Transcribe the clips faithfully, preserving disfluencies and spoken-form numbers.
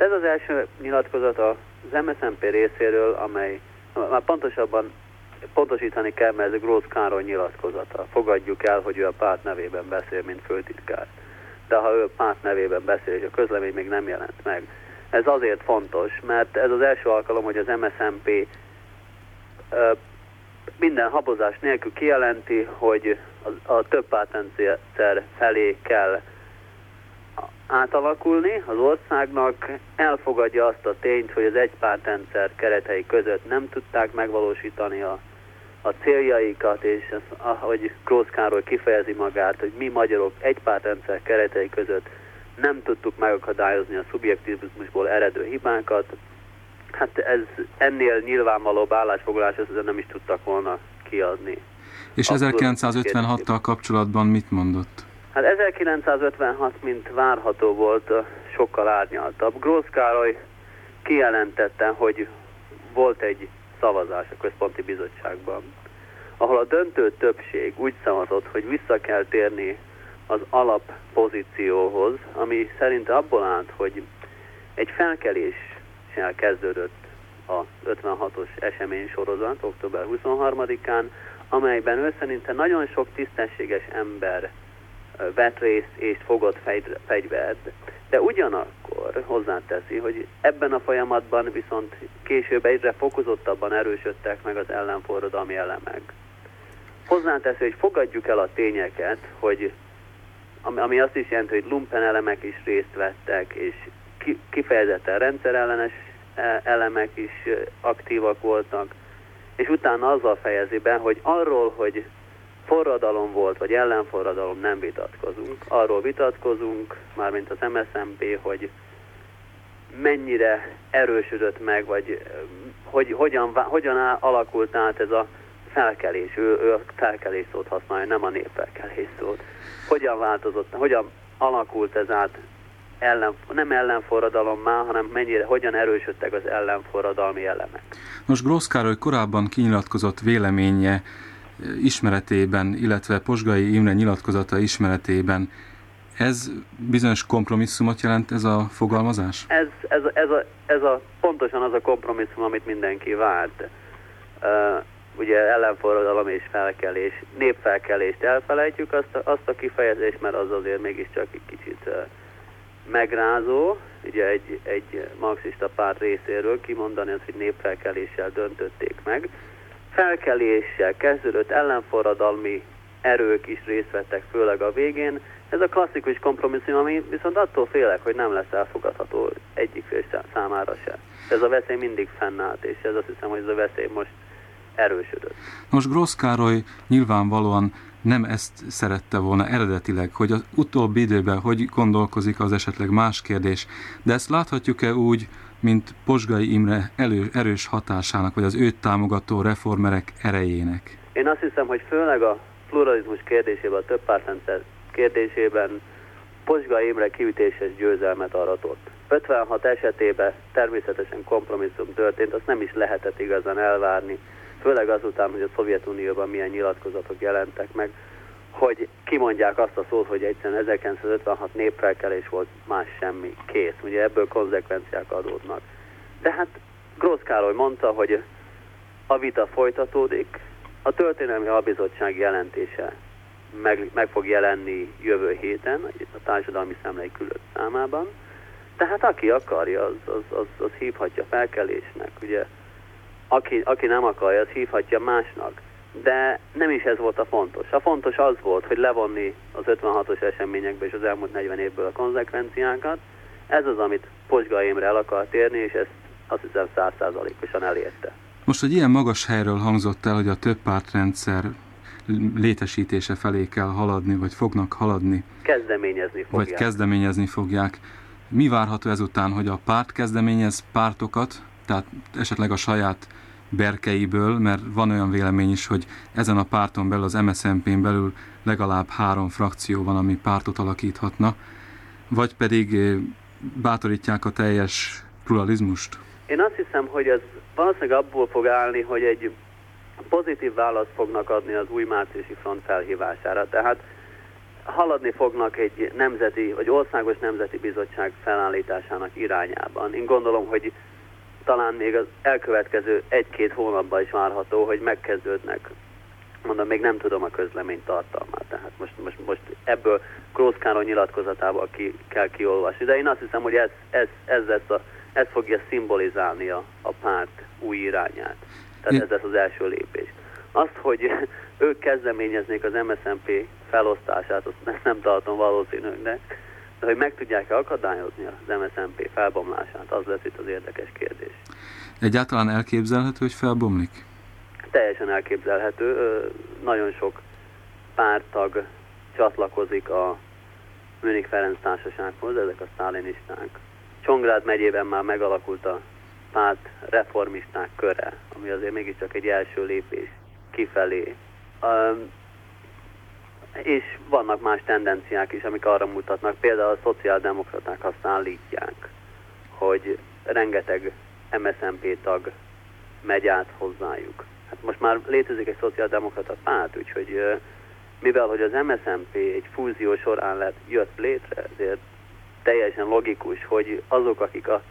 Hát ez az első nyilatkozat az em es zé en pé részéről, amely már pontosabban pontosítani kell, mert ez a Grósz Károly nyilatkozata. Fogadjuk el, hogy ő a párt nevében beszél, mint főtitkár. De ha ő a párt nevében beszél, és a közlemény még nem jelent meg. Ez azért fontos, mert ez az első alkalom, hogy az em es zé en pé ö, minden habozás nélkül kijelenti, hogy a, a több pártrendszer felé kell átalakulni az országnak, elfogadja azt a tényt, hogy az egypártrendszer keretei között nem tudták megvalósítani a, a céljaikat, és ez, ahogy Grósz Károly kifejezi magát, hogy mi magyarok egypártrendszer keretei között nem tudtuk megakadályozni a szubjektivizmusból eredő hibákat. Hát ez ennél nyilvánvalóbb állásfoglalás, ezt nem is tudtak volna kiadni. És ezerkilencszázötvenhattal kapcsolatban mit mondott? Hát ezerkilencszázötvenhat, mint várható volt, sokkal árnyaltabb. Grósz Károly kijelentette, hogy volt egy szavazás a Központi Bizottságban, ahol a döntő többség úgy szavazott, hogy vissza kell térni az alappozícióhoz, ami szerint abból állt, hogy egy felkeléssel kezdődött a ötvenhatos eseménysorozat október huszonharmadikán, amelyben ő szerinte nagyon sok tisztességes ember vett részt és fogott fegyvert, de ugyanakkor hozzáteszi, hogy ebben a folyamatban viszont később egyre fokozottabban erősödtek meg az ellenforradalmi elemek. Hozzáteszi, hogy fogadjuk el a tényeket, hogy ami azt is jelenti, hogy lumpen elemek is részt vettek, és kifejezetten rendszerellenes elemek is aktívak voltak, és utána azzal fejezi be, hogy arról, hogy forradalom volt, vagy ellenforradalom, nem vitatkozunk. Arról vitatkozunk, mármint az em es zé en pé, hogy mennyire erősödött meg, vagy hogy, hogyan, hogyan alakult át ez a felkelés. Ő, ő a felkelés szót használja, nem a népfelkelés szót. Hogyan változott, hogyan alakult ez át, ellen, nem ellenforradalommá, hanem mennyire, hogyan erősödtek az ellenforradalmi elemek. Most Grósz Károly korábban kinyilatkozott véleménye ismeretében, illetve Posgai Imre nyilatkozata ismeretében, ez bizonyos kompromisszumot jelent, ez a fogalmazás? Ez, ez, ez, a, ez a, pontosan az a kompromisszum, amit mindenki várt. Uh, ugye ellenforradalom és felkelés, népfelkelést elfelejtjük azt a, azt a kifejezést, mert az azért mégiscsak egy kicsit uh, megrázó, ugye egy, egy marxista párt részéről kimondani azt, hogy népfelkeléssel döntötték meg. Felkeléssel kezdődött, ellenforradalmi erők is részt vettek, főleg a végén. Ez a klasszikus kompromisszum, ami viszont attól félek, hogy nem lesz elfogadható egyik fél számára se. Ez a veszély mindig fennállt, és ez azt hiszem, hogy ez a veszély most erősödött. Most Grósz Károly nyilvánvalóan nem ezt szerette volna eredetileg, hogy az utóbbi időben hogy gondolkozik, az esetleg más kérdés, de ezt láthatjuk-e úgy, mint Posgai Imre elő, erős hatásának, vagy az őt támogató reformerek erejének? Én azt hiszem, hogy főleg a pluralizmus kérdésében, a többpártrendszer kérdésében Posgai Imre kiütéses győzelmet aratott. ötvenhat esetében természetesen kompromisszum történt, azt nem is lehetett igazán elvárni, főleg azután, hogy a Szovjetunióban milyen nyilatkozatok jelentek meg, hogy kimondják azt a szót, hogy egyszerűen ezerkilencszázötvenhat népfelkelés volt, más semmi, kész. Ugye ebből konzekvenciák adódnak. De hát Grósz Károly mondta, hogy a vita folytatódik, a Történelmi Albizottság jelentése meg, meg fog jelenni jövő héten, a Társadalmi Szemlei Külön számában, tehát aki akarja, az, az, az, az hívhatja felkelésnek, ugye. Aki, aki nem akarja, az hívhatja másnak. De nem is ez volt a fontos. A fontos az volt, hogy levonni az ötvenhatos eseményekből és az elmúlt negyven évből a konzekvenciákat. Ez az, amit Posgai Imre el akart érni, és ezt azt hiszem száz százalékosan elérte. Most, hogy ilyen magas helyről hangzott el, hogy a többpártrendszer létesítése felé kell haladni, vagy fognak haladni. Kezdeményezni fogják. Vagy kezdeményezni fogják. Mi várható ezután, hogy a párt kezdeményez pártokat, tehát esetleg a saját berkeiből, mert van olyan vélemény is, hogy ezen a párton belül, az em es zé en pén belül legalább három frakció van, ami pártot alakíthatna, vagy pedig bátorítják a teljes pluralizmust? Én azt hiszem, hogy ez valószínűleg abból fog állni, hogy egy pozitív választ fognak adni az új márciusi front felhívására. Tehát haladni fognak egy nemzeti, vagy országos nemzeti bizottság felállításának irányában. Én gondolom, hogy talán még az elkövetkező egy-két hónapban is várható, hogy megkezdődnek. Mondom, még nem tudom a közlemény tartalmát, tehát most, most, most ebből Grósz Károly nyilatkozatából ki, kell kiolvasni. De én azt hiszem, hogy ez, ez, ez, lesz a, ez fogja szimbolizálni a, a párt új irányát. Tehát ez lesz az első lépés. Azt, hogy ők kezdeményeznék az em es zé en pé felosztását, azt nem tartom valószínűnek, de hogy meg tudják-e akadályozni az em es zé en pé felbomlását, az lesz itt az érdekes kérdés. Egyáltalán elképzelhető, hogy felbomlik? Teljesen elképzelhető. Nagyon sok párttag csatlakozik a Münich Ferenc Társasághoz, ezek a sztálinisták. Csongrád megyében már megalakult a párt reformisták köre, ami azért mégiscsak egy első lépés kifelé. És vannak más tendenciák is, amik arra mutatnak. Például a szociáldemokraták azt állítják, hogy rengeteg em es zé en pé tag megy át hozzájuk. Hát most már létezik egy szociáldemokrata párt, úgyhogy mivel hogy az em es zé en pé egy fúzió során lett, jött létre, ezért teljesen logikus, hogy azok, akik a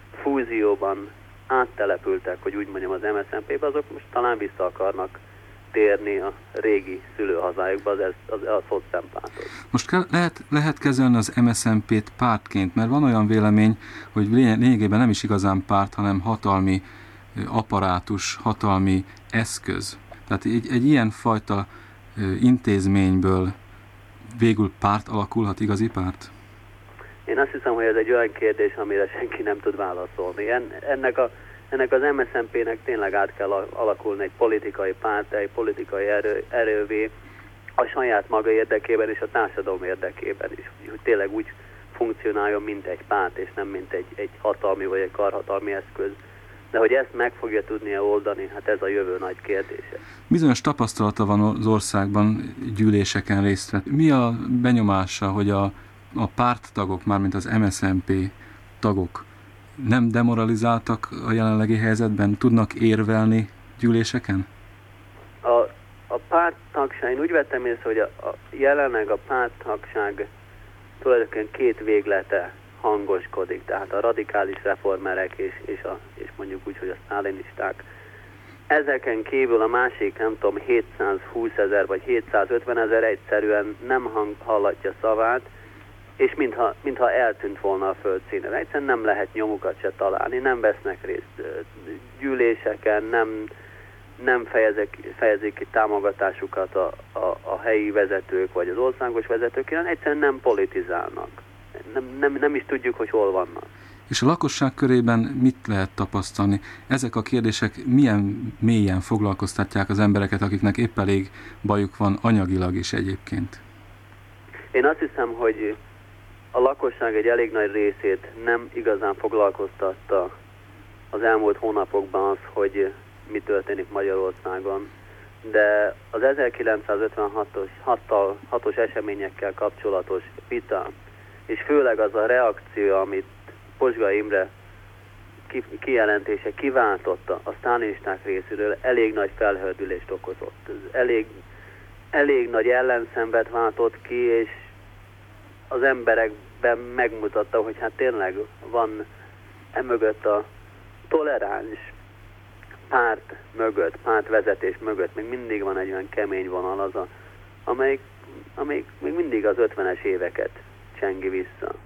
fúzióban áttelepültek, hogy úgy mondjam, az em es zé en pébe, azok most talán vissza akarnak térni a régi szülőhazájukba, az, az, az szociáldemokratához. Most ke- lehet, lehet kezelni az em es zé en pét pártként, mert van olyan vélemény, hogy lényegében nem is igazán párt, hanem hatalmi apparátus, hatalmi eszköz. Tehát egy, egy ilyen fajta intézményből végül párt alakulhat, igazi párt? Én azt hiszem, hogy ez egy olyan kérdés, amire senki nem tud válaszolni. En, ennek, a, ennek az em es zé en pének tényleg át kell alakulni egy politikai párt, egy politikai erő, erővé a saját maga érdekében és a társadalom érdekében is. Hogy tényleg úgy funkcionáljon, mint egy párt, és nem mint egy, egy hatalmi vagy egy karhatalmi eszköz. De hogy ezt meg fogja tudnia oldani, hát ez a jövő nagy kérdése. Bizonyos tapasztalata van az országban gyűléseken részt vett. Mi a benyomása, hogy a, a párttagok, mármint az em es zé en pé tagok nem demoralizáltak a jelenlegi helyzetben? Tudnak érvelni gyűléseken? A, a párttagság, én úgy vettem észre, hogy a, a jelenleg a párttagság tulajdonképpen két véglete hangoskodik, tehát a radikális reformerek és, és, a, és mondjuk úgy, hogy a sztálinisták. Ezeken kívül a másik, nem tudom, hétszázhúszezer vagy hétszázötvenezer egyszerűen nem hang, hallatja szavát, és mintha, mintha eltűnt volna a földszínen. Egyszerűen nem lehet nyomukat se találni, nem vesznek részt gyűléseken, nem, nem fejezik, fejezik ki támogatásukat a, a, a helyi vezetők vagy az országos vezetők, hanem egyszerűen nem politizálnak. Nem, nem, nem is tudjuk, hogy hol vannak. És a lakosság körében mit lehet tapasztalni? Ezek a kérdések milyen mélyen foglalkoztatják az embereket, akiknek épp elég bajuk van anyagilag is egyébként? Én azt hiszem, hogy a lakosság egy elég nagy részét nem igazán foglalkoztatta az elmúlt hónapokban az, hogy mi történik Magyarországon. De az ezerkilencszázötvenhatos eseményekkel kapcsolatos vita, és főleg az a reakció, amit Pozsgai Imre kijelentése kiváltotta a sztálinisták részéről, elég nagy felhördülést okozott. Elég, elég nagy ellenszenvet váltott ki, és az emberekben megmutatta, hogy hát tényleg van emögött a toleráns párt mögött, pártvezetés mögött, még mindig van egy olyan kemény vonal az, a, amelyik, amelyik még mindig az ötvenes éveket csengi vissza.